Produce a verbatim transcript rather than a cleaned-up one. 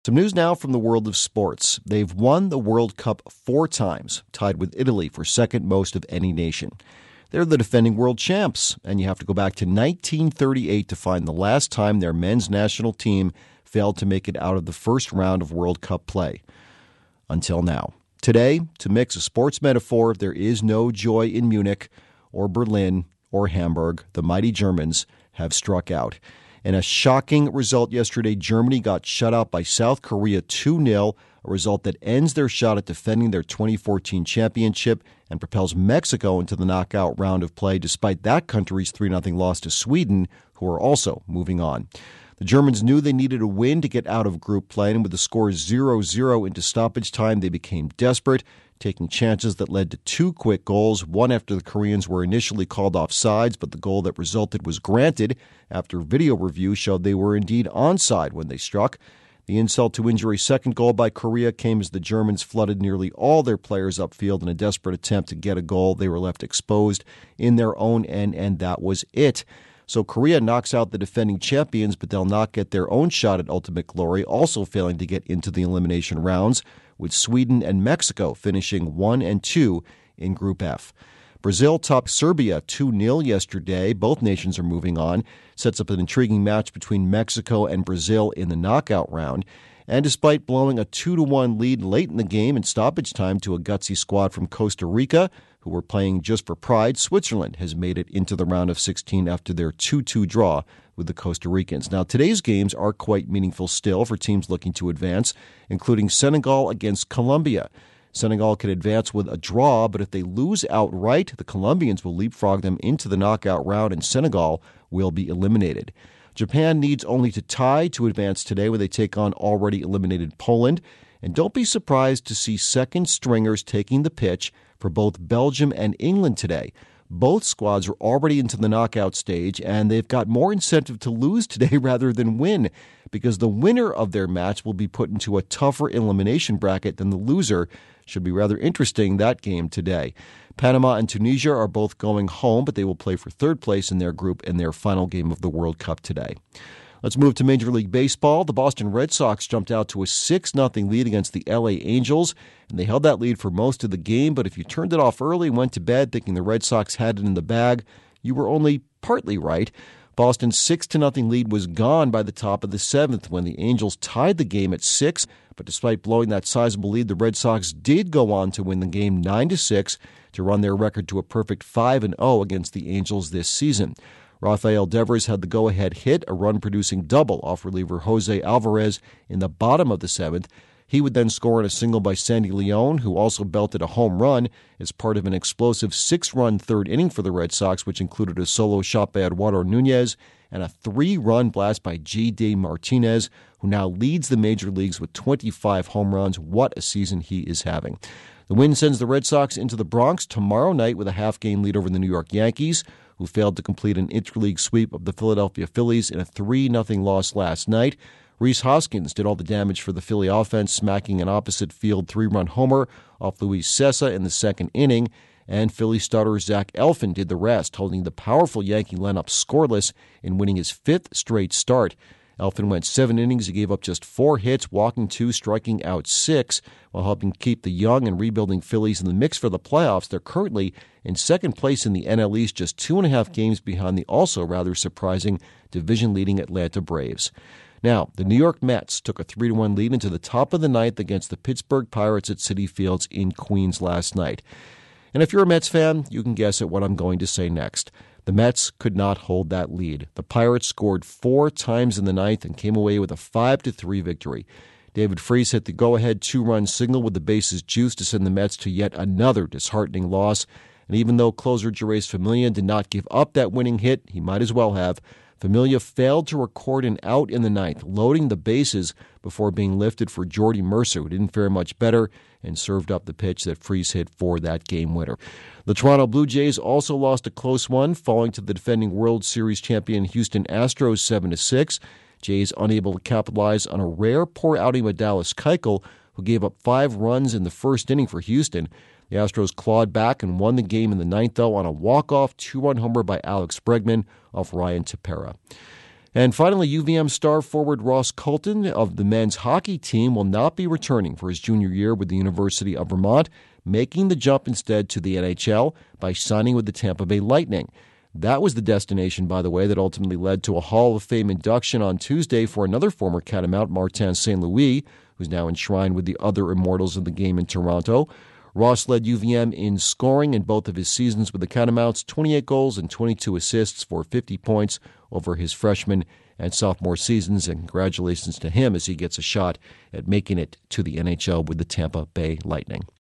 Some news now from the world of sports. They've won the World Cup four times, tied with Italy for second most of any nation. They're the defending world champs, and you have to go back to nineteen thirty-eight to find the last time their men's national team failed to make it out of the first round of World Cup play. Until now. Today, to mix a sports metaphor, there is no joy in Munich or Berlin or Hamburg. The mighty Germans have struck out. In a shocking result yesterday, Germany got shut out by South Korea two nil, a result that ends their shot at defending their twenty fourteen championship and propels Mexico into the knockout round of play, despite that country's three nothing loss to Sweden, who are also moving on. The Germans knew they needed a win to get out of group play, and with the score zero zero into stoppage time, they became desperate, taking chances that led to two quick goals, one after the Koreans were initially called offsides, but the goal that resulted was granted after video review showed they were indeed onside when they struck. The insult-to-injury second goal by Korea came as the Germans flooded nearly all their players upfield in a desperate attempt to get a goal. They were left exposed in their own end, and that was it. So Korea knocks out the defending champions, but they'll not get their own shot at ultimate glory, also failing to get into the elimination rounds, with Sweden and Mexico finishing one and two in Group F. Brazil topped Serbia two nil yesterday. Both nations are moving on. Sets up an intriguing match between Mexico and Brazil in the knockout round. And despite blowing a two to one lead late in the game in stoppage time to a gutsy squad from Costa Rica, who were playing just for pride, Switzerland has made it into the round of sixteen after their two two draw with the Costa Ricans. Now, today's games are quite meaningful still for teams looking to advance, including Senegal against Colombia. Senegal could advance with a draw, but if they lose outright, the Colombians will leapfrog them into the knockout round, and Senegal will be eliminated. Japan needs only to tie to advance today when they take on already eliminated Poland. And don't be surprised to see second stringers taking the pitch for both Belgium and England today. Both squads are already into the knockout stage, and they've got more incentive to lose today rather than win, because the winner of their match will be put into a tougher elimination bracket than the loser. Should be rather interesting, that game today. Panama and Tunisia are both going home, but they will play for third place in their group in their final game of the World Cup today. Let's move to Major League Baseball. The Boston Red Sox jumped out to a six nothing lead against the L A Angels, and they held that lead for most of the game, but if you turned it off early and went to bed thinking the Red Sox had it in the bag, you were only partly right. Boston's six to nothing lead was gone by the top of the seventh when the Angels tied the game at six, but despite blowing that sizable lead, the Red Sox did go on to win the game nine to six to run their record to a perfect five and oh against the Angels this season. Rafael Devers had the go-ahead hit, a run-producing double off reliever Jose Alvarez in the bottom of the seventh. He would then score on a single by Sandy Leon, who also belted a home run as part of an explosive six-run third inning for the Red Sox, which included a solo shot by Eduardo Nunez and a three-run blast by J D Martinez, who now leads the major leagues with twenty-five home runs. What a season he is having. The win sends the Red Sox into the Bronx tomorrow night with a half-game lead over the New York Yankees, who failed to complete an interleague sweep of the Philadelphia Phillies in a three nothing loss last night. Rhys Hoskins did all the damage for the Philly offense, smacking an opposite field three-run homer off Luis Cessa in the second inning, and Philly starter Zach Eflin did the rest, holding the powerful Yankee lineup scoreless in winning his fifth straight start. Eflin went seven innings. He gave up just four hits, walking two, striking out six, while helping keep the young and rebuilding Phillies in the mix for the playoffs. They're currently in second place in the N L East, just two and a half games behind the also rather surprising division-leading Atlanta Braves. Now, the New York Mets took a three to one lead into the top of the ninth against the Pittsburgh Pirates at Citi Fields in Queens last night. And if you're a Mets fan, you can guess at what I'm going to say next. The Mets could not hold that lead. The Pirates scored four times in the ninth and came away with a five to three victory. David Freese hit the go-ahead two-run single with the bases juiced to send the Mets to yet another disheartening loss. And even though closer Jeurys Familia did not give up that winning hit, he might as well have, Familia failed to record an out in the ninth, loading the bases before being lifted for Jordy Mercer, who didn't fare much better and served up the pitch that Freese hit for that game winner. The Toronto Blue Jays also lost a close one, falling to the defending World Series champion Houston Astros seven to six. Jays unable to capitalize on a rare poor outing by Dallas Keuchel, who gave up five runs in the first inning for Houston. The Astros clawed back and won the game in the ninth, though, on a walk-off two-run homer by Alex Bregman off Ryan Tepera. And finally, U V M star forward Ross Colton of the men's hockey team will not be returning for his junior year with the University of Vermont, making the jump instead to the N H L by signing with the Tampa Bay Lightning. That was the destination, by the way, that ultimately led to a Hall of Fame induction on Tuesday for another former Catamount, Martin Saint Louis, who's now enshrined with the other immortals of the game in Toronto. Ross led U V M in scoring in both of his seasons with the Catamounts, twenty-eight goals and twenty-two assists for fifty points over his freshman and sophomore seasons, and congratulations to him as he gets a shot at making it to the N H L with the Tampa Bay Lightning.